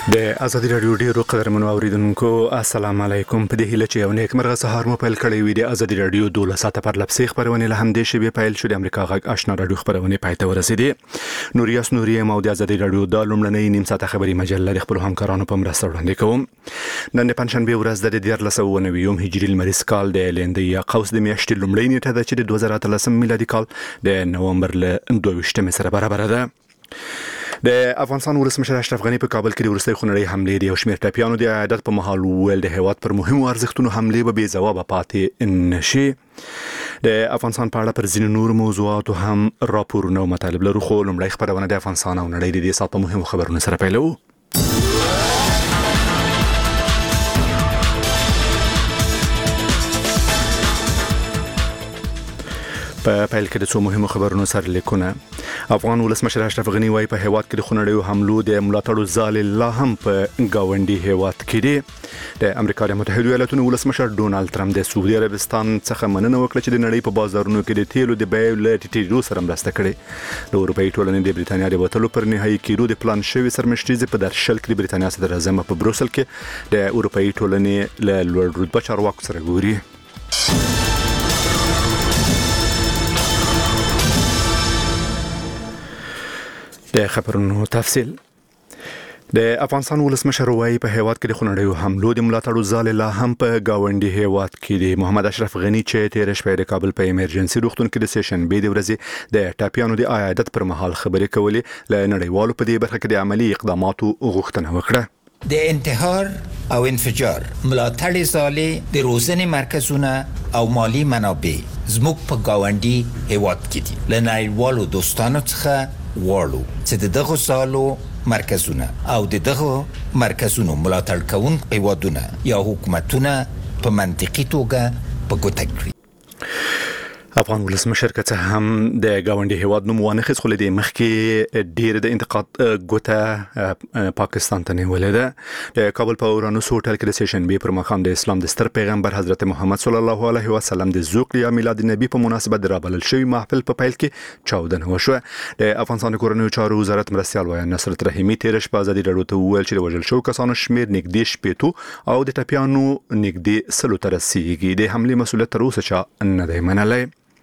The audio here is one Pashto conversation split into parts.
د ازادي رادیو ډیرو قدرمنو اوریدونکو السلام علیکم. په دې هیله چې یو نیک مرغه سهار مو پیل کړی وي. د ازادي رادیو 12 ساعته پر لپسې خبرونه له همدې شی پیل شو. د امریکا غږ آشنا رادیو خبرونه پای ته ورسېدې. نوریاس نوریم او د ازادي رادیو د لومړنۍ نیم ساعته خبري مجله خپل همکارانو په مرسته وړاندې کوم. نن پنځشنبه ورځ د 1490 هجري لمریز کال د لندې یا قوس د میاشتې لومړۍ نیټه ده چې د 2013 میلادي کال د نومبر له 22 سره برابر ده. د افغانستان ولسمشر اشرف غنی په کابل کې د ورستۍ خونړۍ حملې د یو شمېر ټپیانو د عادت په محل ول د هیواد پر مهمو ارزښتونو حملې به بې ځوابه پاتې نشي. د افغانستان په اړه پر ځینو نور موضوعاتو هم راپورونه او مطالب لرو، خو لومړی خبرونه د افغانستان او نړۍ د دې سات په مهمو خبرونو سره پیلو. په پیل کې د څو مهمو خبرونو سره لیکونه. افغان ولسمشر اشرف غنی وايي په هیواد کې د خونړیو حملو د ملاتړو ځال لا هم په گاونډي هیواد کې دی. د امریکا د متحده ایالاتونو ولسمشر ډونالد ټرمپ د سعودي عربستان څخه مننه وکړه چې د نړۍ په بازارونو کې د تیلو د بیې له ټیټېدو سره مرسته کړې. د اروپایي ټولنې د بریتانیا د وټلو پر نهایي کېدو د پلان شوی سرمشريزه په درشل کې د بریتانیا صدر اعظم په بروسل کې د اروپایي ټولنې له لوړ رتبه چارواکو سره ګوري. د خبرونو تفصیل. د افغانستان ولسمشر وايي په هیواد کې د خونړیو حملو د ملاتړو ځال لا هم په گاونډي هیواد کې دی. محمد اشرف غنی چې تیر شپه د کابل په ایمرجنسي روغتون کې د سیشن بي د ورځې د ټاپیانو د عیادت پر مهال خبرې کولې، له نړیوالو په دې برخه کې د عملی اقداماتو غوښتنه وکړه. د انتحار او انفجار ملاتړ ځالې د روزنې مرکزونه او مالی منابع زموږ په گاونډي هیواد کې دي. له نړیوالو دوستانو څخه واړو چې دغه ځالو مرکزونه او دغه مرکزونو ملاتړ کوونکي هیوادونه یا حکومتونه په منطقي توګه په ګوته کړي. افغان ولسمشر که څه هم د گاونډي هیواد نوم وانخیست، خو د مخکې ډیر د انتقاد ګوته پاکستان ته نیولې ده. د کابل په اورانوس هوټل کې د سیشن بي پر مقام د اسلام د ستر پیغمبر حضرت محمد صلی الله علیه وسلم د ذکر یا میلاد نبی په مناسبت رابلل شوی محفل په پیل کې چاودنه وشوه. د افغانستان کورنیو چارو وزارت مرستیال وایي نصرت رحیمی تیر شپه ازادي رادیو ته وویل چې د وژل شو کسانو شمیر نږدې شپېتو او د ټپیانو نږدې 100 ته رسیږي. د حملې مسؤلیت تر اوسه چا نه دی منلی.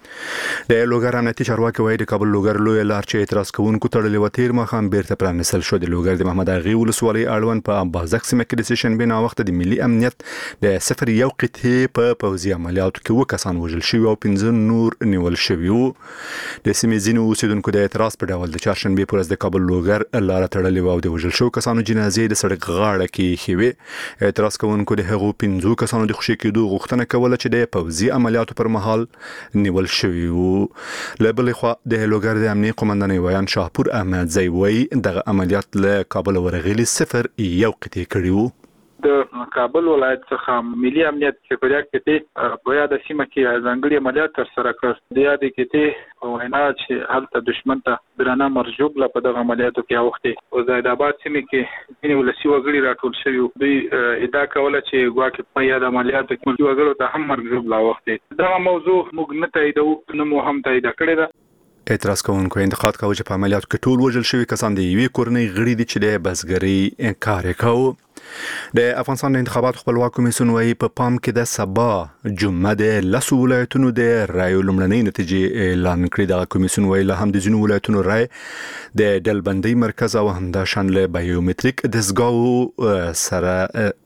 د لوګر امنیتي چارواکي وايي د کابل لوګر لوی لار چې اعتراض کوونکو تړلې و تیر مخام بیرته پرانیستل شو. د لوګر د محمد اغي ولسوالۍ اړوند په بازک سیمه کې د سیشن بي وخت د ملي امنیت د 01 قطعه په پوځي عملیاتو کې و کسان وژل شوي او 15 نور نیول شوي وو. د سیمې ځینو اوسیدونکو د اعتراض په ډول د چهارشنبه پر ورځ د کابل لوګر لار تړلې و او د وژل شو کسانو جنازې د سړک غاړه کې خېوي. اعتراض کوونکو د هغو 15 کسانو د خوشي کېدو غوښتنه کوله چې د پوځي عملیاتو پر مهال نیول شوي وو. لبل خو د لوګر د امنیتي قومندان ویان شاهپور احمد زئی وایي دغه عملیات له کابل ورغلي 01 قطعه کړي وو. د کابل ولایت څخه ملي امنیت چپریاک کې په یاد سیمه کې ځانګړي عملیات تر سره کړ. د یاد کې وینا چې هلته دشمن ته درانه مرجوب لا په دغه عملیاتو کې اوخته او زید آباد سیمه کې ځینې ولسی وګړي راټول شوی. دوی ادعا کوله چې ګواکې په یاد عملیاتو کې ولسی وګړو ته هم مرجوب لا اوخته. دا موضوع موږ نه تاییدو، نو مو هم تایید کړی ده. اعتراض کوونکو انتقاد کاوه چې په عملیاتو کې ټول وژل شوي کسان د یوې کورنۍ غړي دي چې د بزګرۍ کار کوي. د افغانستان د انتخاباتو خپلواک کمیسیون وايي په پام کې د سبا جمعه د 10 ولایتونو د رایو لومړنۍ نتیجې اعلان کړې. د کمیسیون وايي له هم د ځینو ولایتونو رای د ډلبندۍ مرکز او همداشان له بایومټریک دستګاو سره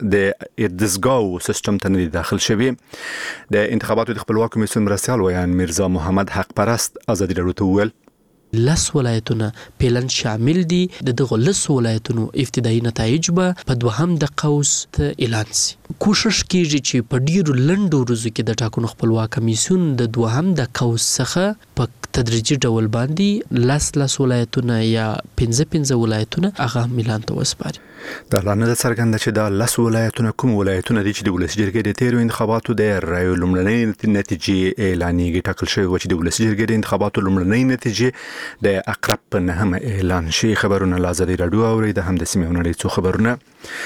د دستګاو سیستم ته نه داخل شوي. د انتخاباتو د خپلواک کمیسیون مرستیال ویان میرزا محمد حق پرست ازادي رادیو ته ویل 10 ولایتونه پیلن شامل دي. دغه 10 ولایتونو ابتدایي نتایج به په دوهم د قوس ته اعلان شي. کوشش کیږي چې په ډیرو لنډو ورځو کې د ټاکنو خپلواک کمیسیون د دوهم د قوس څخه په تدریجي ډول باندې 10 ولایتونه یا 15 ولایتونه هغه اعلان ته وسپاري. د اعلان د څرګنده چې د 10 ولایتونه کوم ولایتونه دي چې د ولسی جرګې د تیرو انتخاباتو د رایو لومړنۍ نتیجې اعلانېږي. ټاکل شوی و چې د ولسی جرګې د انتخاباتو لومړنۍ نتیجې د اقرب په 9 اعلان شي. خبرونه له ازادي رادیو اوري د هم د سیمې نړۍ څخه خبرونه.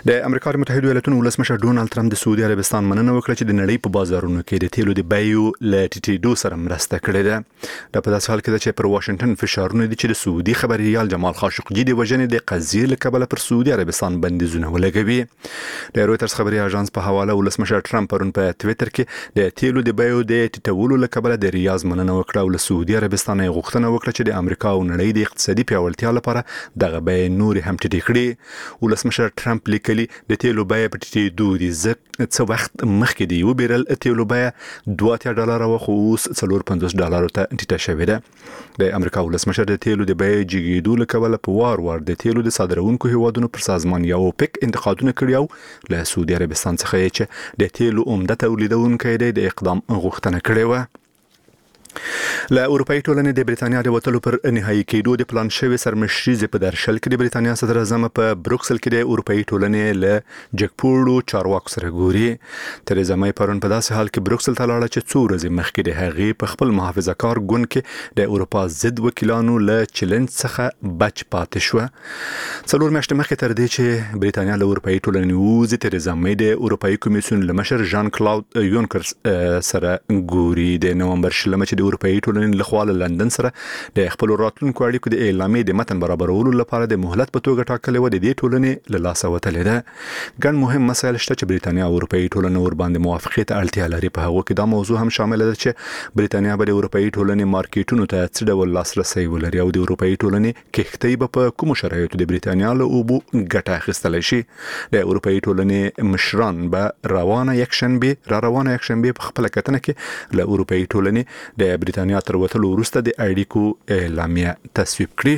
د امریکا متحده ایالاتونو ولسمشر ډونالد ترامپ د سعودي عربستان مننه وکړه چې د نړۍ په بازارونو کې د تیلو د بیو ل ټیټېدو سره مرسته کړې ده. په داسې حال کې چې پر واشنگټن فشارونه دي چې د سعودي خبريال جمال خاشقجي د وژنې د قضیې له کبله پر سعودي عربستان بندیزونه ولګوي. د رويټرز خبري اژانس په حواله ولسمشر ترامپ پرون په ټوئیټر کې د تیلو د بیو د ټیټولو له کبله د ریاض مننه وکړه او له سعودي عربستان یې غوښتنه وکړه چې د امریکا او نړۍ د اقتصادي پیاوړتیا لپاره دغه بیې نور هم ټیټې کړي. ولسمشر ترامپ لیکلي د تیلو بیه په ټیټېدو دي. څه وخت مخکې دی وبیرل تیلو بیه $2 او خو اوس $4.50 ته ټیټه شوې ده. د امریکا ولسمشر د تیلو د بیې جګېدو له کبله په وار د تیلو د صادرونکو هیوادونو پر سازمان یا اوپک انتقادونه کړي او له سعودي عربستان څخه چې د تیلو عمده تولیدونکو د اقدام غوښتنه کړې و. له اروپאי ټولنې د بریتانیا د وټلو پر نهایی کېدو د پلان شوی سرمشري په درشل کې د بریتانیا صدر اعظم په بروکسل کې د اروپאי ټولنې له جګپوړو چارواکو سره ګوري. تریزا مې پرون په داسې حال کې بروکسل ته لاړه چې 2 ورځې مخکې د هغې په خپل محافظه کار ګوند کې د اروپا ضد وکیلانو له چیلنج څخه بچ پاتې شو. 4 میاشتې مخکې تر دې چې بریتانیا له اروپאי ټولنې وځي، تریزا مې د اروپאי کمیسیون لمشر ژان کلاود یونکر سره ګوري. د نومبر شلمه چې اروپאי ټولنې له خوا لندن سره د خپل راتلونکو اړیکو د اعلامیې د متن برابرولو لپاره د مهلت په توګه ټاکلې و. د دې ټولنې له لاسه وتلې ده. ګڼ مهم مسایل شته چې بریتانیا او اروپאי ټولنې ور باندې موافقت اړتیا لري. په هغه کې دا موضوع هم شامل ده چې بریتانیا به د اروپאי ټولنې مارکیټونو ته څه ډول لاسرسي ولري او د اروپאי ټولنې کښتۍ به په کوم شرایطو د بریتانیا له اوبو ګټه اخیستل شي. د اروپאי ټولنې مشران به روانه یکشنبه په خپل کتنه کې له اروپאי ټولنې د بریتانیا تر وټلو وروسته د اړیکو اعلامیه تصویب کړي.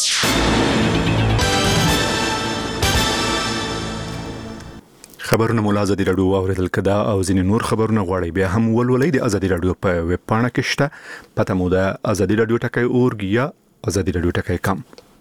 خبرونه مولا ازادي رادیو اوریدل کدا او ځینې نور خبرونه غواړي بیا هم ولولئ د ازادي رادیو په ویب پاڼه کې شته. پته مو ده ازادي رادیو ټکی اورګ یا ازادي رادیو ټکی کم.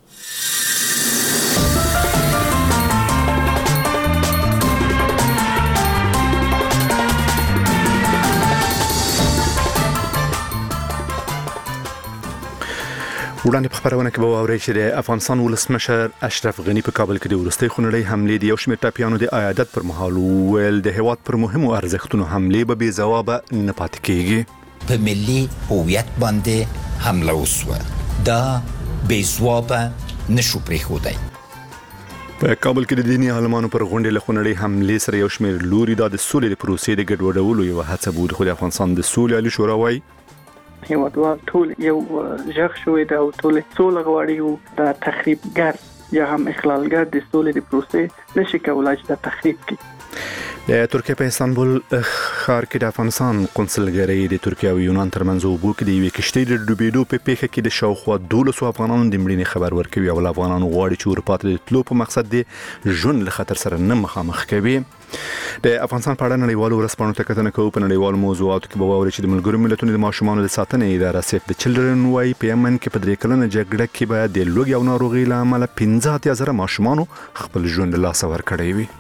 وړاندې په خبرونه کې به واورئ چې د افغانستان ولسمشر اشرف غنی په کابل کې د وروستي خونړۍ حملې د یو شمېر ټاپیانو د عیادت پر مهال ویل د هیواد پر مهمو ارزښتونو حملې به بې ځوابه نه پاتې کېږي. په ملي هویت باندې حمله وسوه، دا بې ځوابه نشو پرېښودی. په کابل کې د دیني عالمانو پر غونډې له خونړۍ حملې سره یو شمېر لوري د سولې د پروسې د ګډوډولو یو هڅه بود. خو د افغانستان د سولې عالی شورا وايي هیوادوال ټول یو ژغ شوی دا او ټول سوله غواړي او د تخریبګر یا هم اخلالګر د سولې د پروسې نشي کولای چې د تخریب کړي. د ترکیه په استانبول ښار کې د افغانستان قونسلګرۍ د ترکیه او یونان ترمنځ اوبو کې د یوې کشتۍ د ډوبېدو په پیښه کې د شاوخوا 12 افغانانو د مړینې خبر ورکوي او افغانانو غواړي چې اروپا ته د تلو په مقصد د ژوند له خطر سره نه مخامخ کوي. د افغانستان په اړه نړیوالو ورځپاڼو ته کتنه کوو. په نړیوالو موضوعاتو کې به واورئ چې د ملګرو ملتونو د ماشومانو د ساتنې اداره سیف د چلډرن وايي په یمن کې په 3 کلنه جګړه کې به د لوږې او ناروغۍ له امله 15,000 ماشومانو خپل ژوند له لاسه ورکړی وي.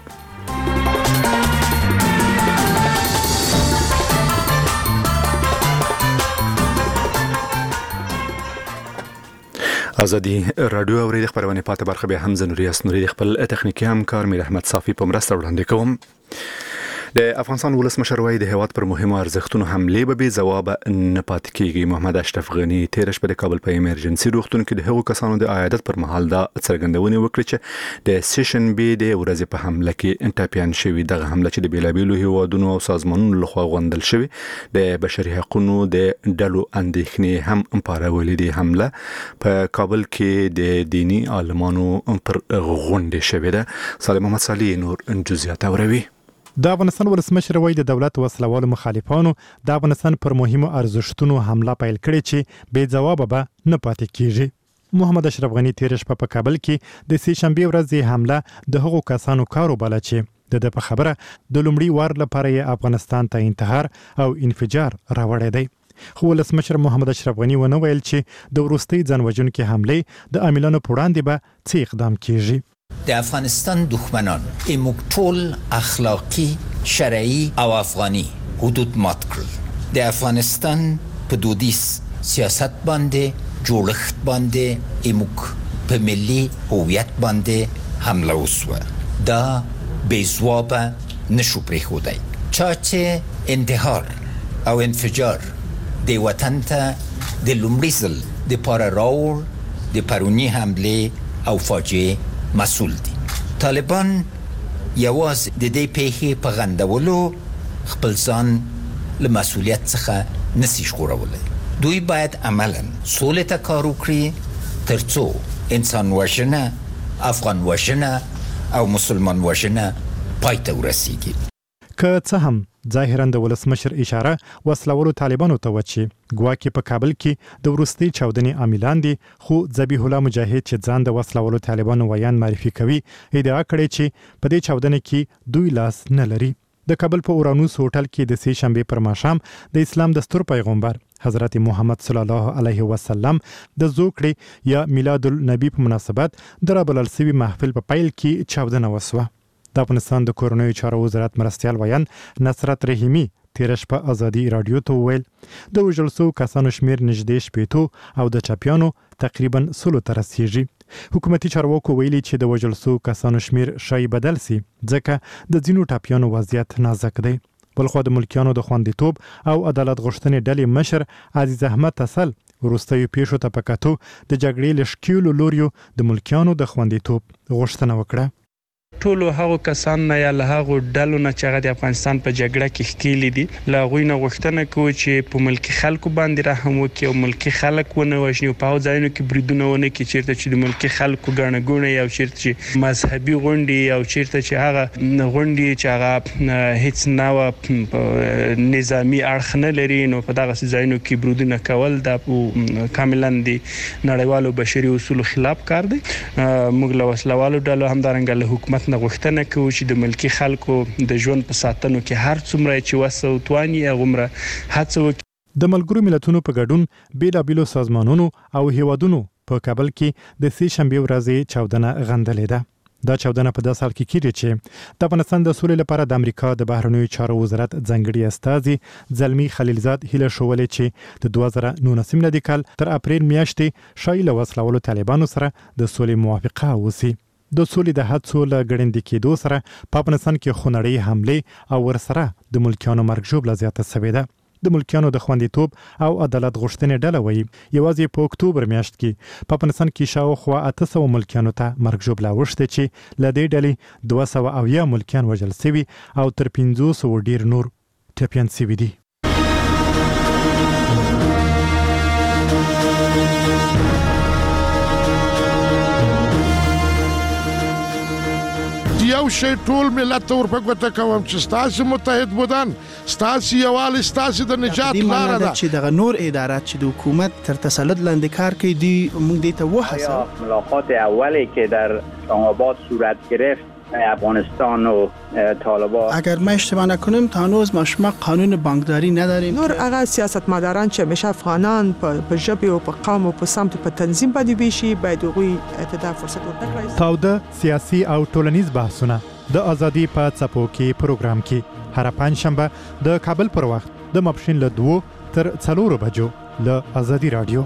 ازادي رادیو اوریدل خبرونه پاتې برخه به حمزه نوریاس نوري خپل تخنیکی همکار میر احمد صافی په مرسته وړاندې کوم. د افغانستان ولسمشر وايي د هیواد پر مهمو ارزښتونو حملې به بې ځوابه نه پاتې کېږي. محمد اشرف غنی تیر شپه د کابل په ایمرجنسي روغتون کې د هغو کسانو د عیادت پر مهال دا څرګندونه وکړه چې د سیشن بي د ورځې په حمله کې ټاپیان شوی. دغه حمله چې د بیلابیلو هیوادونو او سازمانونو لخوا غوندل شوی د بشري حقوقو د ډلو اندېښنې هم پارولې. دي حمله په کابل کې د دینی عالمانو پر غونډه شوی ده. سالم محمد صالح نور جزئیات اوروي. د افغانستان ولسمشر وايي د دولت وسلوالو مخالفانو د افغانستان پر مهمو ارزښتونو حمله پیل کړې چې بې ځوابه به نه پاتې کیږي. محمد اشرف غنی تیر شپه په کابل کې د سې شنبه ورځې حمله د هغو کسانو کارو بل چې د په خبره د لومړي وار لپاره یې افغانستان ته انتحار او انفجار راوړی دی. خو ولسمشر محمد اشرف غنی ونه ویل چې د وروستي ځانوژونکي حمله د عاملانو په وړاندې به څه اقدام کیږي. د افغانستان دښمنان ایموږ ټول اخلاقی، شرعي او افغاني حدود مات کړل. د افغانستان په دودیز سیاست باندې جوړښت باندې ایموږ په ملي هویت باندې حمله وسوه. دا بې ځوابه نشو پرېښودی. چا چې انتحار او انفجار د وطن ته د لومړي ځل دپاره راوړ د پروني حملې او فاجعې مسئول دي. طالبان یوازې د دې پیښې په غندولو خپل ځان له مسئولیت څخه نسی ژغورولی. دوی باید عملاً سولې ته کار وکړي تر څو انسان وژنه، افغان وژنه او مسلمان وژنه پای ته ورسیږي. که څه هم ظاهراً د ولسمشر اشاره وسلوالو طالبانو ته وچی ګواکې په کابل کې د وروستي چاودنې عاملان دي، خو ذبیح الله مجاهد چې ځان د وسلوالو طالبانو ویان معرفي کوي ادعا کړې چې په دې چاودنې کې دوی لاس نه لري. د کابل په اورانوس هوټل کې د سې شنبه پر ماښام د اسلام دستور پیغمبر حضرت محمد صلی الله علیه وسلم د زوکړې یا میلاد النبی په مناسبت د رابلل سوي محفل په پیل کې چاودنه وسوه. د افغانستان د کورنیو چارو وزارت مرستیال ویان نصرت رحیمی تیر شپه ازادي رادیو ته وویل د وژل شوو کسانو شمیر نږدې شپېتو او د چاپیانو تقریبا 100 ته رسیږي. حکومتي چارواکو ویلي چې د وژل شوو کسانو شمیر شاید بدل سي ځکه د ځینو ټاپیانو وضعیت نازک دی. بلخو د ملکیانو د خوندیتوب او عدالت غوښتنې ډلې مشر عزیز احمد تسل وروستیو پیښو ته په کتو د جګړې له ښکیلو لوریو د ملکیانو د خوندیتوب غوښتنه وکړه. ټولو هغو کسان نه یا له هغو ډلو نه چې هغه د افغانستان په جګړه کې ښکیلي دي له هغوی نه غوښتنه کوو چې په ملکي خلکو باندې رحم وکړي او ملکي خلک ونه وژني او په هغو ځایونو کې بریدونه ونه کړي چیرته چې د ملکي خلکو ګڼه ګوڼې او چیرته چې مذهبي غونډې او چیرته چې هغه غونډې چې هغه هیڅ نوع نظامی اړخ نه لري نو په دغه ځایونو کې بریدونه کول د کاملا د نړیوالو بشري اصولو خلاف کار دی. موږ له وسلوالو ډلو همدارنګه له حکومت نه غوښتنه کوو چې د ملکي خلکو د ژوند په ساتنو کې هر څومره چې وسه تواني هغومره هڅه وکړي. د ملګرو ملتونو په ګډون بیلابیلو سازمانونو او هیوادونو په کابل کې د سې شنبه ورځې چاودنه غندلې ده. دا چاودنه په داسې حال کې کیږي چې د افغانستان د سولې لپاره د امریکا د بهرنیو چارو وزارت ځانګړي استازي زلمی خلیلزاد هیله شولې چې د 2019 میلادي کال تر اپریل میاشتې شایي له وسلوالو طالبانو سره د سولې موافقه وسی. د سولې د هڅو له ګړندې کېدو سره په افغانستان کې خونړۍ حملې او ورسره د ملکیانو مرګ ژوبله زیاته شوې ده. د ملکیانو د خوندیتوب او عدالت غوښتنې ډله وایي یوازې په اکتوبر میاشت کې په افغانستان کې شاوخوا 800 ملکیانو ته مرګ ژوبله اوښتې چې له دې ډلې 280 ملکیان وژل شوي او تر 500 ډیر نور ټپیان شوي دي. یو شی ټول ملت ته ورپګوته کوم چې ستاسو متحد بودن ستاسو یووالی ستاسو د نجات لاره ده چې دغه نور ادارات چې د حکومت تر تسلط لاندې کار کوي دی موږ دې ته وحسه. ملاقات اولی که در اسلام‌آباد صورت گرفت افغانستان و طالبان اگر ما اشتباه نکنیم تا هنوز ما شما قانون بانکداری نداریم. نور هغه سیاستمداران چې همیشه افغانان په ژبه او په قوم او په سمت په تنظیم باندې ویشي باید هغوی ته فرصت ورکړي. تاوده سیاسي او ټولنیز بحثونه د ازادي په څپو کې پروګرام کې هر پنځشنبه د کابل پر وخت د ماپښین له 2 تر 4 بجو له ازادي رادیو.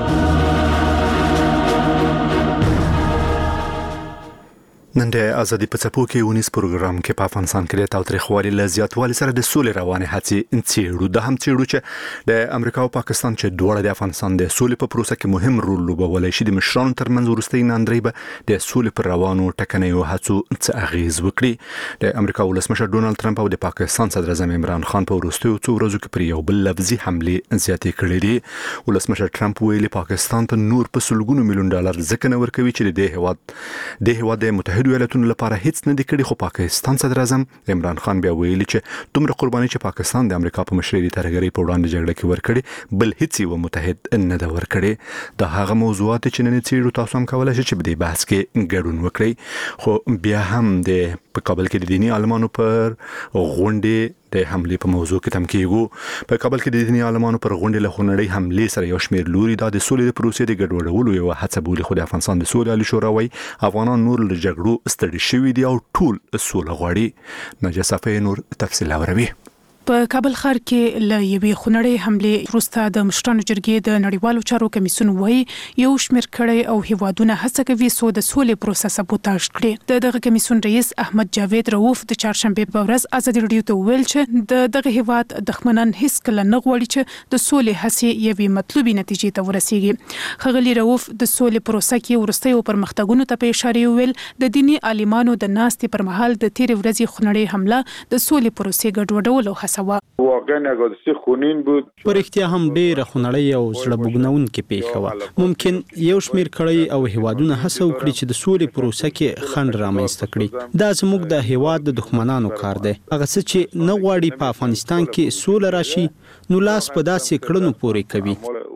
نن د ازادي په څپو کې ونیس پروګرام کې په افغانستان کې د تاوتریخوالي له زیاتوالي سره د سولې روانې هڅې څېړو. د هم څېړو چې د امریکا او پاکستان چې دواړه د افغانستان د سولې په پروسه کې مهم رول لوبولی شي د مشرانو ترمنځ وروستۍ ناندرۍ به د سولې پر روانو ټکنیو هڅو څه اغیز وکړي. د امریکا ولسمشر ډونالد ټرمپ او د پاکستان صدر اعظم عمران خان په وروستیو څو ورځو کې پر یو بل لفظي حملې زیاتې کړې دي. ولسمشر ټرمپ ویلي پاکستان ته نور په سلګونو میلیون ډالر ځکه نه ورکوي چې د هیواد د متحد ایالاتونو لپاره هیڅ نه دی کړی، خو پاکستان صدر اعظم عمران خان بیا ویلي چې دومره قرباني چې پاکستان د امریکا په مشرۍ د ترهګرۍ په وړاندې جګړه کې ورکړي بل هیڅ یو متحد نه دی ورکړي. دا هغه موضوعات چې نن څېړو تاسو هم کولای شئ چې په دې بحث کې ګډون وکړئ. خو بیا هم د په کابل کې د دینی عالمانو پر غونډې د حملې په موضوع کې تم کېږو. په کابل کې د دینی عالمانو پر غونډې له خونړۍ حملې سره یو شمېر لوري دا د سولې د پروسې د ګډوډولو یو هڅه بولي، خو د افغانستان د سولې عالی شورا وايي افغانان نور له جګړو ستړي شوي دي او ټول سوله غواړي. نجا صافی نور تفصیل اوري. په کابل ښار کې له یوې خونړۍ حملې وروسته د مشرانو جرګې د نړیوالو چارو کمیسیون وایي یو شمېر کړي او هیوادونه هڅه کوي څو د سولې پروسه سبوتاژ کړي. دغه کمیسیون رئیس احمد جاوید رؤوف د چهارشنبه په ورځ ازادي راډیو ته وویل چې دغه هیواد دښمنان هیڅ کله نه غواړي چې د سولې هڅې یوې مطلوبې نتیجې ته ورسیږي. ښاغلي رؤوف د سولې پروسه کې وروستیو پرمختګونو ته په اشاره ویل د دیني عالمانو د ناستې پر مهال د تیرې ورځې خونړۍ حمله د سولې پروسې ګډوډولو هڅه واقعا اگه خونین بود پر اختیا هم ډېر خونړۍ او زړه بوږنونکې پیښه وه. ممکن یو شمېر کړي او هیوادونه هڅه وکړي چې د سولې پروسه کې خنډ رامنځته کړي. دا زموږ د هیواد د دښمنانو کار دی. هغه څه چې نه غواړي په افغانستان کې سوله راشي نو لاس په داسې کړنو پورې کوي.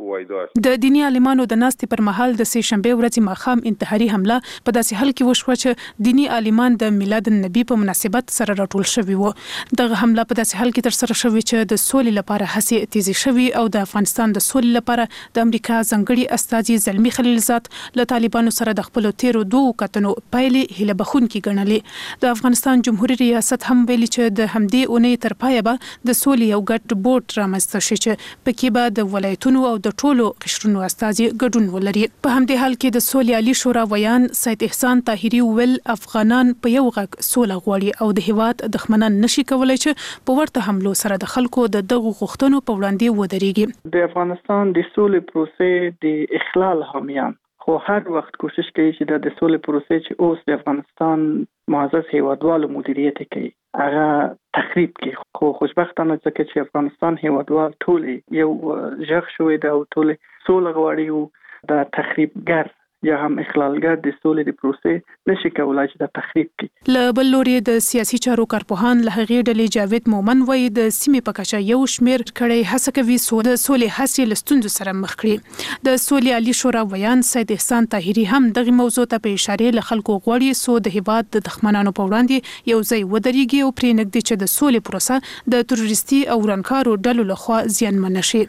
د دیني عالمانو د ناستې پر مهال د سه شنبه ورځې ماښام انتحاري حمله په داسې حال کې وشوه چې دیني عالمان د میلاد النبی په مناسبت سره راټول شوي وو. دغه حمله په داسې حال کې ترسره شوې چې د سولې لپاره هڅې تیزې شوي او د افغانستان د سولې لپاره د امریکا ځانګړي استازي زلمي خلیلزاد له طالبانو سره د خپل تیرو دوه کتنو پایلې هیله بخونکې ګڼلې. د افغانستان جمهوریت ریاست هم ویلي چې د همدې اونۍ تر پایه به د سولې یو ګډ بورډ رامنځته شي چې پکې به د ولایتونو او د ټولو قشرونو استازي ګډون ولري. په همدې حال کې د سولې عالی شورا ویان سید احسان طاهری ویل افغانان په یو غږ سوله غواړي او د هیواد دښمنان نشي کولای چې په ورته حملو سره د خلکو د دغو غوښتنو په وړاندې ودرېږي. د افغانستان د سولې پروسې د اخلال حامیان خو هر وخت کوشش کوي چې د سولې پروسې چې اوس د افغانستان معزز هیوادوالو مدیریت کوي هغه تخریب کوي. خو خوشبختانه ځکه چې افغانستان هیوادوال ټول یو ژغ شوی دی او ټول سوله غواړي او د تخریبګر یا هم اخلالګر د سولې د پروسې نشي کولای چې د تخریب کړي. له بل لوري د سیاسي چارو کارپوهان له هغې ډلې جاوید مومن وایي د سیمې په کچه یو شمېر کړي هڅه کوي د سولې هڅې له ستونزو سره مخ کړي. د سولې عالی شورا ویان سید احسان طاهری هم دغه موضوع ته په اشاره له خلکو غواړي سو د هیواد د دښمنانو په وړاندې یو ځای ودرېږي او پرې نږدې چې د سولې پروسه د تروریستي او ورانکارو ډلو لخوا زیانمن شي.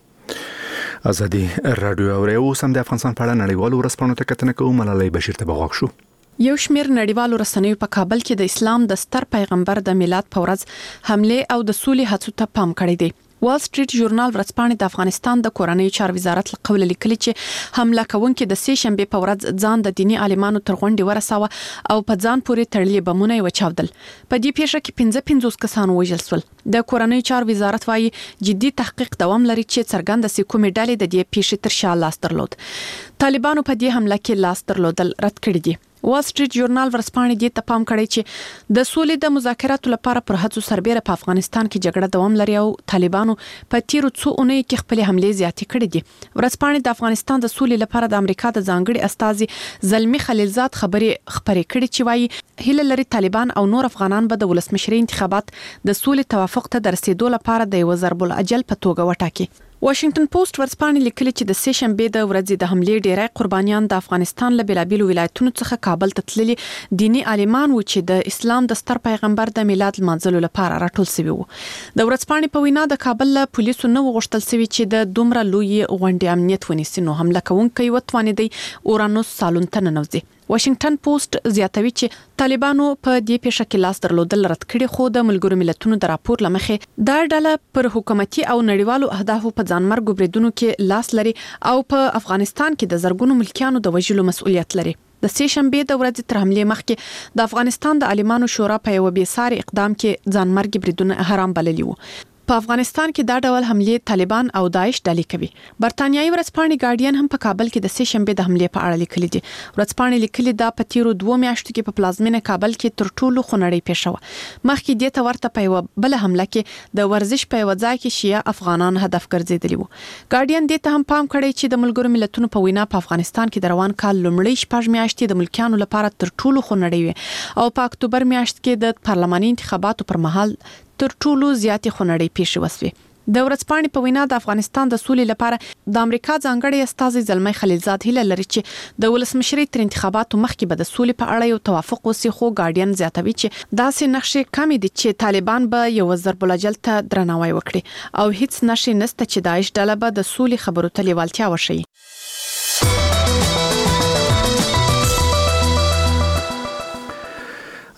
ازادي رادیو اوریو سم د افغانستان په اړه نړیوالو ورځپاڼو ته کتنه کوم. ملالۍ بشیر ته بغاښ شو. یو شمېر نړیوالو رسنیو په کابل کې د اسلام د ستر پیغمبر د میلاد په ورځ حمله او د سولې هڅو ته پام کړی دی. وال سټریټ ژورنال ورځپاڼې د افغانستان د کورنۍ چارو وزارت له قوله لیکلي چې حمله کوونکي د سه شنبه په ورځ ځان د دیني عالمانو تر غونډې ورساوه او په ځان پورې تړلي بمونه وچاودل. په دې پیښه کې 55 کسان وژل شول. د کورنۍ چارو وزارت وايي جدي تحقیق دوام لري چې څرګنده سي کومې ډلې د دې پیښې تر شا لاس درلود. طالبانو په دې حمله کې لاس درلودل رد کړی دي. وال سټریټ ژورنال ورځپاڼې دې ته پام کړی چې د سولې د مذاکراتو لپاره پر هڅو سربېره په افغانستان کې جګړه دوام لري او طالبانو په تیرو څو اونیو کې خپل حملې زیاتې کړې دي. ورځپاڼې د افغانستان د سولې لپاره د امریکا د ځانګړي استازي زلمي خلیلزاد خبرې خبرې کړې چې وايي هیله لري طالبان او نور افغانان به د ولسمشرۍ انتخابات د سولې توافق ته د رسیدو لپاره د یو ضرب الاجل په توګه وټاکي. واشنگټن پوسټ ورځپاڼې لیکلي چې د سه شنبه د ورځې د حملې ډیری قربانیان د افغانستان له بیلابیلو ولایتونو څخه کابل ته تللي دیني عالمان و چې د اسلام د ستر پیغمبر د میلاد لمانځلو لپاره راټول شوي وو. د ورځپاڼې په وینا د کابل له پولیسو نو غوښتل شوی چې د دومره لوی غونډې امنیت ونیسي نو حمله کوونکي وتوانېدي اورانوس سالون ته ننوځي. واشنگټن پوسټ زیاتوي چې طالبانو په دې پیښه کې لاس درلودل رد کړي خو د ملګرو ملتونو د راپور لمخې دا ډله پر حکومتي او نړیوالو اهدافو په ځانمرګ بریدونو کې لاس لري او په افغانستان کې د زرګونو ملکیانو د وژلو مسؤلیت لري. د سه شنبه د ورځې تر حملې مخکې د افغانستان د عالمانو شورا په یو بېساري اقدام کې ځانمرګ بریدونه حرام بللي وو. په افغانستان کې دا ډول حملې طالبان او داعش ډلې کوي. برتانیایي ورځپاڼې ګارډین هم په کابل کې د سه شنبه د حملې په اړه لیکلي دي. ورځپاڼې لیکلي دا په تیرو 2 میاشتو کې په پلازمینه کابل کې تر ټولو خونړۍ پیښه وه. مخکې دې ته ورته په یو بل حمله کې د ورزش په یو ځای کې شیعه افغانان هدف ګرځېدلي وو. ګارډین دې ته هم پام کړی چې د ملګرو ملتونو په وینا په افغانستان کې د روان کال لومړۍ 6 میاشتې د ملکیانو لپاره تر ټولو خونړۍ وي او په اکتوبر میاشت کې د پارلماني انتخاباتو پر مهال تر ټولو زیاتې خونړۍ پیښې وسوي. د ورځپاڼې په وینا د افغانستان د سولې لپاره د امریکا ځانګړي استازي زلمي خلیلزاد هیله لري چې د ولسمشرۍ تر انتخاباتو مخکې به د سولې په اړه یو توافق وسي خو ګارډین زیاتوي چې داسې نقشې کمې دي چې طالبان به یو ضرب الاجل ته درناوی وکړي او هیڅ نشي نسته چې داعش ډله به د سولې خبرو ته لیوالتیا وشي.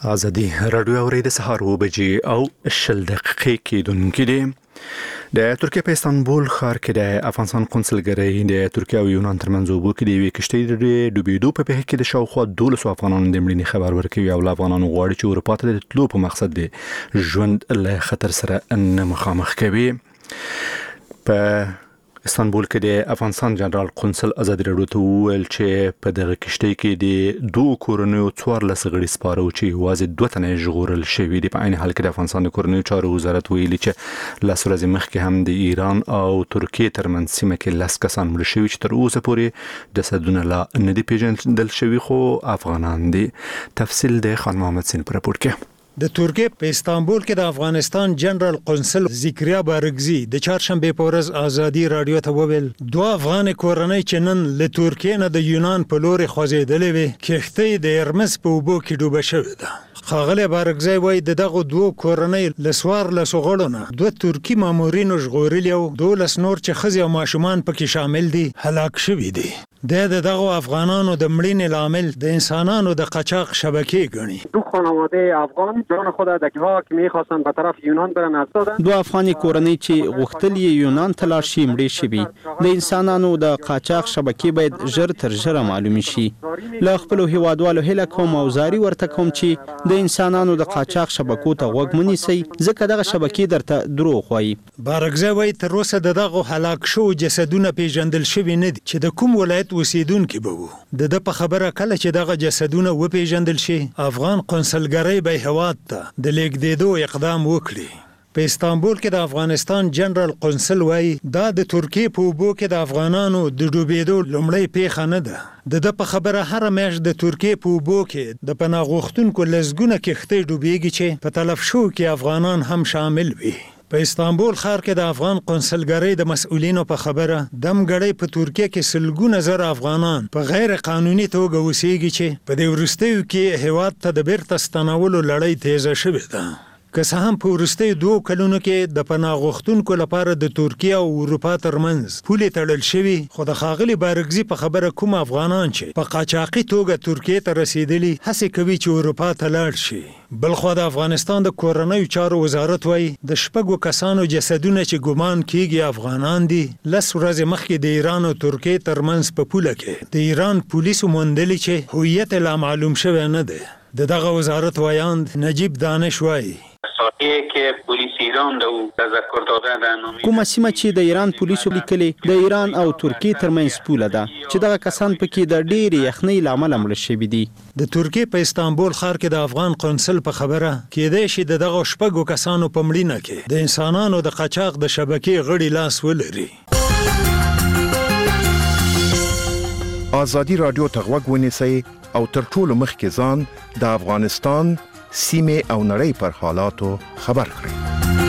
ازادي رادیو اورید سهار و بجې او 20 دقیقې کېدونکې دي. د ترکیه په استانبول ښار کې د افغانستان قونسلګرۍ د ترکیه او یونان ترمنځ اوبو کې د یوې کشتۍ د ډوبېدو په پیښه کې د شاوخوا 12 افغانانو د مړینې خبر ورکوي او افغانانو غواړي چې اروپا ته د تلو په مقصد د ژوند له خطر سره نه مخامخ کوي. په استانبول کې د افغانستان جنرال قونسل ازادي راډیو ته وویل چې په دغه کشتۍ کې د دوه کورنیو 14 غړي سپاره او چې واځي 2 تنه ژغورل شوی دي. په عین حال کې د افغانستان د کورنیو چارو وزارت ویلي چې لاس ورځې مخکې هم د ایران او ترکیه ترمنځ سیمه کې لاس کسان مړ شوي چې تر اوسه پورې د صدونه لا نه دي پیژندل شوي خو افغانان دي. تفصیل د خان محمد سین پر راپور کې. د ترکیه په استانبول کې د افغانستان جنرال قونسل ذکریا بارګزی د چهارشنبه په ورځ ازادي رادیو ته وویل دوه افغان کورنۍ چې نن له ترکیه نه د یونان په لور خوځېدلې وي کښتۍ د ارمس په اوبو کې ډوبه شوې ده. خاغلی بارګزی وایي د دغه دوه کورنۍ لسوار لسغړو نه 2 ترکی مامورین ژغورلي او 12 نور چې ښځې او ماشومان پکې شامل دي هلاک شوي دي. د دغه افغانانو د مړینې لامل د انسانانو د قاچاق شبکه ګڼي. دو خانواده افغان جان خود در جاها که می‌خواستن به طرف یونان برن از دادن. دو افغانی کورنۍ چې غوښتل یونان ته لاړ شي مړې شوي. د انسانانو د قاچاق شبکه باید ژر تر ژره معلوم شي. له خپل هیوادوالو هیله کوم او زاری ورته کوم چې د انسانانو د قاچاق شبکو ته غوږ منیسي ځکه دغه شبکې درته دروغ وایي. بارګزی وایي تر اوسه دغه هلاک شو جسدونه پیژندل شوي نه دي چې د کوم ولایت اوسیدونکي به وو. د په خبره کله چې دغه جسدونه وپیژندل شي افغان قونسلګرۍ به هواد ته د لیږدېدو اقدام وکړي. په استانبول کې د افغانستان جنرال قونسل وایي دا د ترکیه په اوبو کې د افغانانو د ډوبېدو لومړی پیښه نه ده. د په خبره هر میاشت د ترکیه په اوبو کې د پناه غوښتونکو لسګونه کښتۍ ډوبېږي چې په تلف شو کې افغانان هم شامل وي. په استانبول ښار کې د افغان قونسلګرۍ د مسؤلینو په خبره دمګړۍ په ترکیه کې سلګونه زره افغانان په غیر قانوني توګه اوسېږي چې په دې وروستیو کې هیواد ته د بیرته ستنولو لړۍ تیزه شوې ده. که څه هم په وروستیو 2 کلونو کې د پناه غوښتونکو لپاره د ترکیه او اروپا ترمنځ پولې تړل شوي خو د ښاغلي بارګزي په خبره کوم افغانان چې په قاچاقي توګه ترکیه ته رسیدلي هڅې کوي چې اروپا ته لاړ شي. بلخوا د افغانستان د کورنیو چارو وزارت وایي د 6 کسانو جسدونه چې ګمان کیږي افغانان دي 10 ورځې مخکې د ایران او ترکیه ترمنځ په پوله کې د ایران پولیسو موندلي چې هویت لا معلوم شوی نه دی. دغه وزارت وایاند نجیب دانش وایي کومه سیمه چې د ایران پولیسو لیکلې د ایران او ترکیه ترمنځ پوله ده چې دغه کسان پکې د ډېرې یخنۍ لامل مړ شوي دي. د ترکیه په استانبول ښار کې د افغان قونسل په خبره کېدای شي دغه 6 کسانو په مړینه کې د انسانانو د قاچاق د شبکې غړي لاس ولري. ازادي رادیو ته غوږ ونیسئ او تر ټولو مخکې ځان د افغانستان سیمه او نړۍ پر حالاتو خبر کړئ.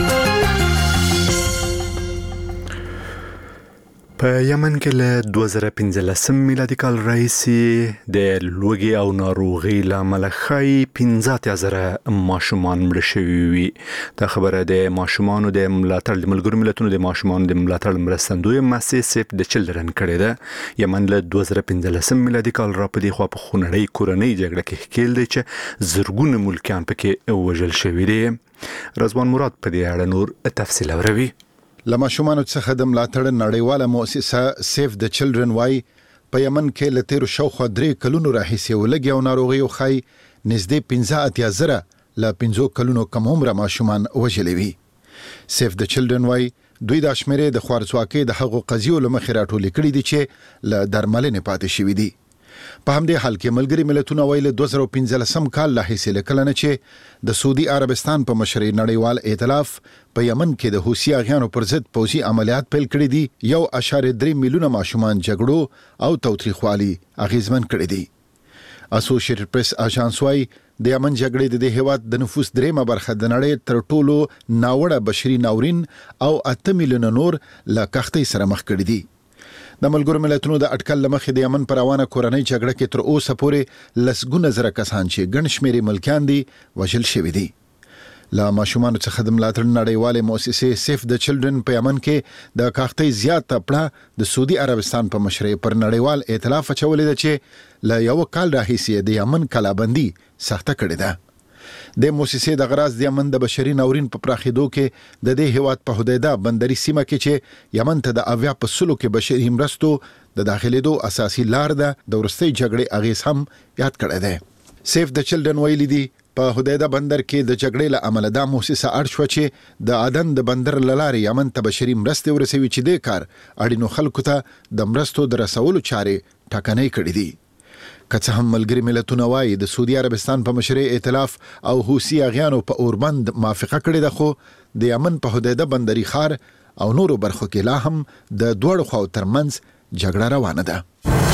په یمن کې له 2015 میلادي کال راهیسې د لوږې او ناروغۍ له امله ښایي 15,000 ماشومان مړه شوي وي. دا خبره د ماشومانو د ملاتړ د ملګرو ملتونو د ماشومانو د ملاتړ مرستندوی مؤسسې سیف د چلډرن کړې ده. یمن له 2015 میلادي کال را په دې خوا په خونړۍ کورنۍ جګړه کې ښکېل دی چې زرګونه ملکیان پکې وژل شوي دي. رضوان مراد په دې اړه نور تفصیل اوروي. لما شومانو څخه د ملاتړ نړیواله مؤسسه سیف د چلډرن وای په یمن کې له تیر شاوخوا 3 کلونو راهیسې ولګي او ناروغي خای نږدې 15,000 له 15 کلونو کم عمره ماشومان وژلې وي. سیف د چلډرن وای دوی د شمیرې د خوارځواکۍ د هغو قضیو لمخې راټولې کړي دي چې له درملنې پاتې شوي دي. په همدې حال کې ملګري ملتونه ویل 2015 کال لا هیڅ لکلنه چې د سعودي عربستان په مشرۍ نړیوال ائتلاف په یمن کې د حوثي اغیانو پر ضد پوځي عملیات پیل کړي دي. 1.3 میلیونه ماشومان جګړو او تاوتریخوالي اغیزمن کړي دي. اسوسییټډ پریس اژانس وايي د یمن جګړې د هیواد د نفوس 3 برخه د نړۍ تر ټولو ناوړه بشري ناورین او 8 میلیونه نور له کښتۍ سره مخ کړي دي. د ملګرو ملتونو د اټکل لمخې د یمن پر روانه کورنۍ جګړه کې تر اوسه پورې لسګونه زره کسان چې ګڼ شمېرې ملکیان دي وژل شوي دي. له ماشومانو څخه د ملاتړ نړیوالې مؤسسې سیف د چلډرن په یمن کې د کښتۍ زیاته پړه د سعودي عربستان په مشرۍ پر نړیوال ائتلاف اچولې ده چې له یو کال راهیسې د یمن کلابندي سخته کړې ده. د موسسې د غراض د یمن د بشري ناورین په پراخېدو کې د دې هیواد په حدیده بندري سیمه کې چې یمن ته د اویا په سلو کې بشري مرستو د داخليدو اساسي لار ده د ورستۍ جګړې اغیز هم یاد کړی دی. سیف د چلډرن ویلي دي په حدیده بندر کې د جګړې له امله دا موسسه اړ شو چې د عدن د بندر لارې یمن ته بشري مرستې ورسوي چې د کار اړینو خلکو ته د مرستو د رسولو چارې ټاکنۍ کړې دي. که څه هم ملګري ملتونه وایي د سعودي عربستان په مشرۍ ائتلاف او حوثي اغیانو په اوربند موافقه کړې ده، خو د یمن په حدیده بندري ښار او نورو برخو کې لا هم د دوړو خواو ترمنځ جګړه روانه ده.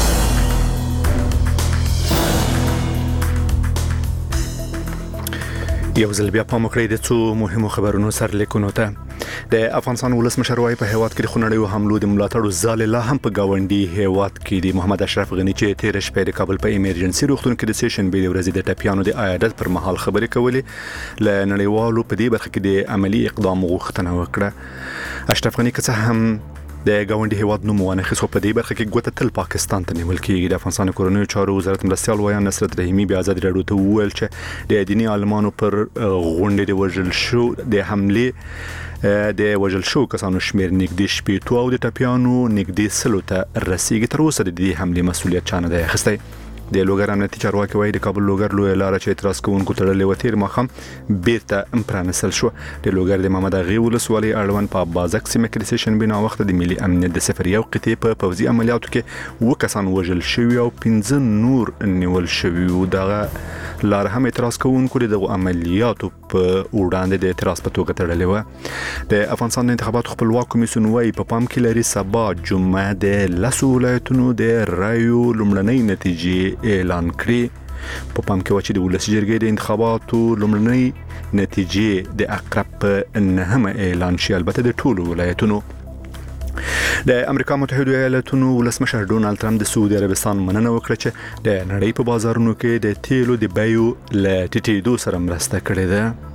یو ځل بیا پام وکړئ د څو مهمو خبرونو سرلیکونو ته. د افغانستان ولسمشر وايي په هیواد کې د خونړیو حملو د ملاتړو ځاله لا هم په گاونډي هیواد کې دی. محمد اشرف غنی چې تیر شپه د کابل په ایمرجنسي روغتون کې د سیشن بي د ورځې د ټپیانو د عیادت پر مهال خبرې کولې، ل نړیوالو په دې برخه کې د عملی اقدام غوښتنه وکړه. اشرف غنی که څه هم د گاونډي هیواد نوم وانخیست، خو په دې برخه کې ګوته تل پاکستان ته نیول کېږي. د افغانستان کورنیو چارو وزارت مرستیال ویان نصرت رحیمي بیا ازادي راډیو ته وویل چې د دیني عالمانو پر غونډې د وژل شو د حملې د وژل شو کسانو شمیر نږدې شپېتو او د ټپیانو نږدې سلو ته رسیږي. تر اوسه د دې حملې مسؤلیت چا نه دی اخیستی. د لوګر امنیتي چارواکي وایي د کابل لوګر لوی لار چې اعتراض کوونکو تړلې و تیر ماښام بیرته پرانستل شو. د لوګر د محمد اغي ولسوالۍ اړوند په بازک سیمه کې د سیشن بنا وخت د ملي امنیت د صفر یو قطعې په پوځي عملیاتو کې و کسان وژل شوي او 15 نور نیول شوي و. دغه لار هم اعتراض کوونکو د عملیاتو په وړاندې د اعتراض په توګه تړلې و. د افغانستان د انتخاباتو خپلواک کمیسیون وايي په پام کې لري سبا جمعه د لسو ولایتونو د رایو لومړنۍ نتیجې اعلان کړي. په پام کې و چې د ولس جرګې د انتخاباتو لومړنۍ نتیجې د اقرب په نهمه اعلان شي، البته د ټولو ولایتونو. د امریکا متحده ایالاتونو ولسمشر ډونالد ټرمپ د سعودي عربستان مننه وکړه چې د نړۍ په بازارونو کې د تیلو د بیو له ټیټېدو سره مرسته کړې ده.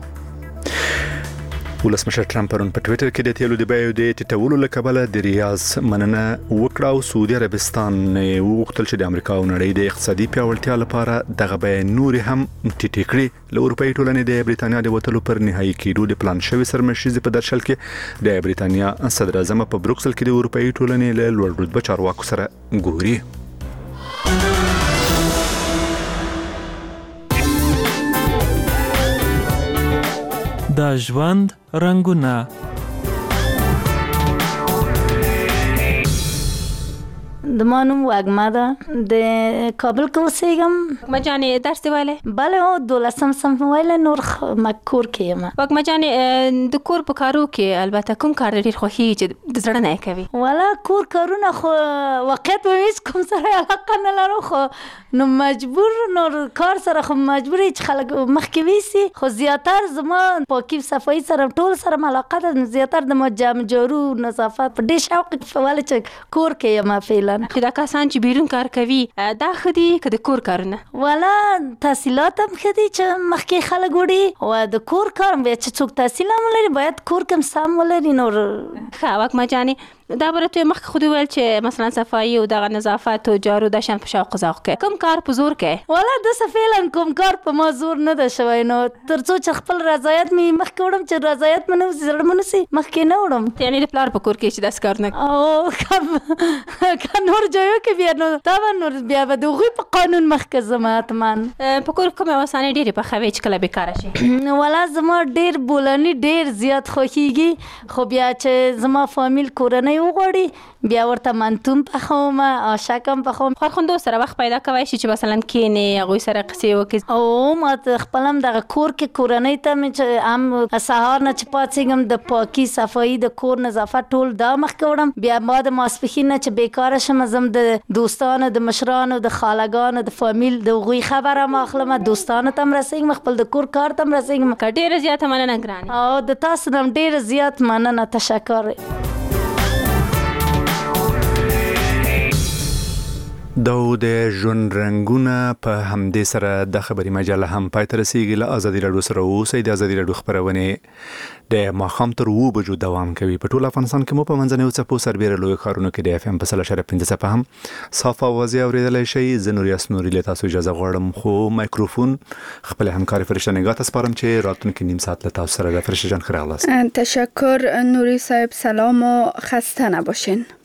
ولسمشر ټرمپ پرون په ټویټر کې د تیلو د بیو د ټیټولو له کبله د ریاض مننه وکړه او سعودي عربستان وغوښتل چې د امریکا او نړۍ د اقتصادي پیاوړتیا لپاره دغه بیې نورې هم ټیټې کړي. له اروپایي ټولنې د بریتانیا د وتلو پر نهایي کېدو د پلان شوي سرمشریزې په درشل کې د بریتانیا صدر اعظم په بروکسل کې د اروپایي ټولنې له لوړ رتبه چارواکو سره ګوري. د ژوند رنگونه د مانوم وګما ده د کابل کې اوسېږم. وګما جانې درس دی ویلې؟ بله او 12 صنف ویلې نور مکور کې یم. وګما جانې د کور په کارو کې البته کوم کار ډېر خوښي چې د زړه نه کوي؟ والا کور کارونه خو واقعیت به هیڅ کوم سره علاقه نه لرو، خو نو مجبور نور کار سره خو مجبور چې خلک مخکې ویسي، خو زیاتر زما پاکي صفایي سره ټول سره علاقه ده. زیاتر د جمع جارو نظافت په ډېر شوق فعال چې کور کې یم. فعلا خو دا کسان چې بیرون کار کوي دا ښه دي که د کور کارونه؟ والا تحصیلات هم ښه دي چې مخکې خلک وړي، او د کور کار هم بیا چې څوک تحصیل هم ولري باید کور کم سم ولري. نور ښه وګما جانې دا برته مخکې خو دې ویل چې مثلا صفایي او دغه نظافت او جارو د شان په شوق ذوق کوي، کوم کار په زور کوي؟ والا د فعلا کوم کار په ما زور نه ده شوی، نو تر څو چې خپل رضایت می مخکې وړم چې رضایت منو زړه منو سي مخکې نه وړم. یعنی د پلار په کور کې چې داس کار نه او نور جایو کې بیا نو دا نور بیا به د غوی په قانون مخکې زما اتمان په کور کومه وسانه ډېری په خوي چې کله بیکاره شي؟ والا زما ډېر بولانی ډېر زیات خوښیږي، خو بیا چې زما فامیل کورنۍ وغوړي بیا ورته منتوم پخوم، آشکم پخوم. خواخوندو سره وخت پیدا کوي چې مثلا کینې هغوی سره قصې وکړي؟ او ما خپلم دغه کور کې کورنۍ ته مې چې هم سهار نه چې پاڅېږم د پاکي صفایي د کور نظافت ټول دا مخکې وړم، بیا ما د ماسپښین نه چې بیکاره شم زم د دوستانو د مشرانو د خالګانو د فامیل د هغوی خبره م اخلم، دوستانو ته م رسېږم، خپل د کور کار ته م رسېږم. ډېره زیاته مننه ګرانې. او د تاسو نه ډېره زیات مننه، تشکر. دا د ژوند رنگونه په همدې سره د خبري مجله هم پای ته رسیدي. له ازادي راډیو سره اوسئ. د ازادي راډیو خبرونه د ماښام تر 2 بجو دوام کوي. په ټول افغانستان کې مو په منځنیو څپو سربېره لوی ښارونو کې د اف ام په 3.5 څپه هم صاف اوازې اورېدلای شئ. زه نوریاس نوري له تاسو اجازه غواړم، خو مایکروفون خپل همکار فرشته نگاه تاسپارم چې راتلونکي نیم ساعت له تاسو سره د فرشته جان خراغلاست. تشکر نوری صاحب، سلام و خسته نباشین.